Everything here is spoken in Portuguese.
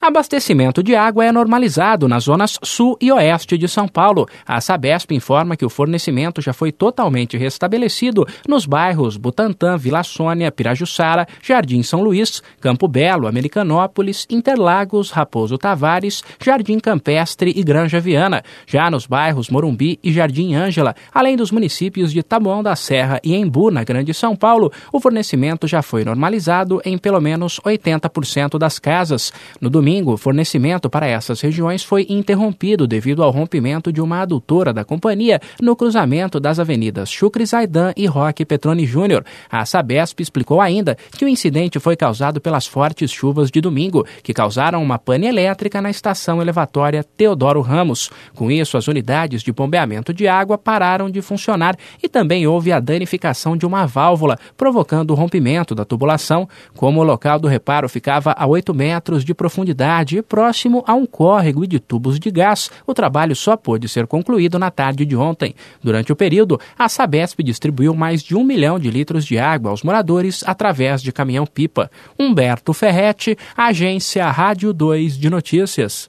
Abastecimento de água é normalizado nas zonas sul e oeste de São Paulo. A Sabesp informa que o fornecimento já foi totalmente restabelecido nos bairros Butantã, Vila Sônia, Pirajussara, Jardim São Luís, Campo Belo, Americanópolis, Interlagos, Raposo Tavares, Jardim Campestre e Granja Viana. Já nos bairros Morumbi e Jardim Ângela, além dos municípios de Taboão da Serra e Embu, na Grande São Paulo, o fornecimento já foi normalizado em pelo menos 80% das casas. No domingo, o fornecimento para essas regiões foi interrompido devido ao rompimento de uma adutora da companhia no cruzamento das avenidas Chucre Zaidan e Roque Petroni Júnior. A Sabesp explicou ainda que o incidente foi causado pelas fortes chuvas de domingo, que causaram uma pane elétrica na estação elevatória Teodoro Ramos. Com isso, as unidades de bombeamento de água pararam de funcionar e também houve a danificação de uma válvula, provocando o rompimento da tubulação. Como o local do reparo ficava a 8 metros de profundidade, próximo a um córrego e de tubos de gás, o trabalho só pôde ser concluído na tarde de ontem. Durante o período, a Sabesp distribuiu mais de 1 milhão de litros de água aos moradores através de caminhão-pipa. Humberto Ferretti, Agência Rádio 2 de Notícias.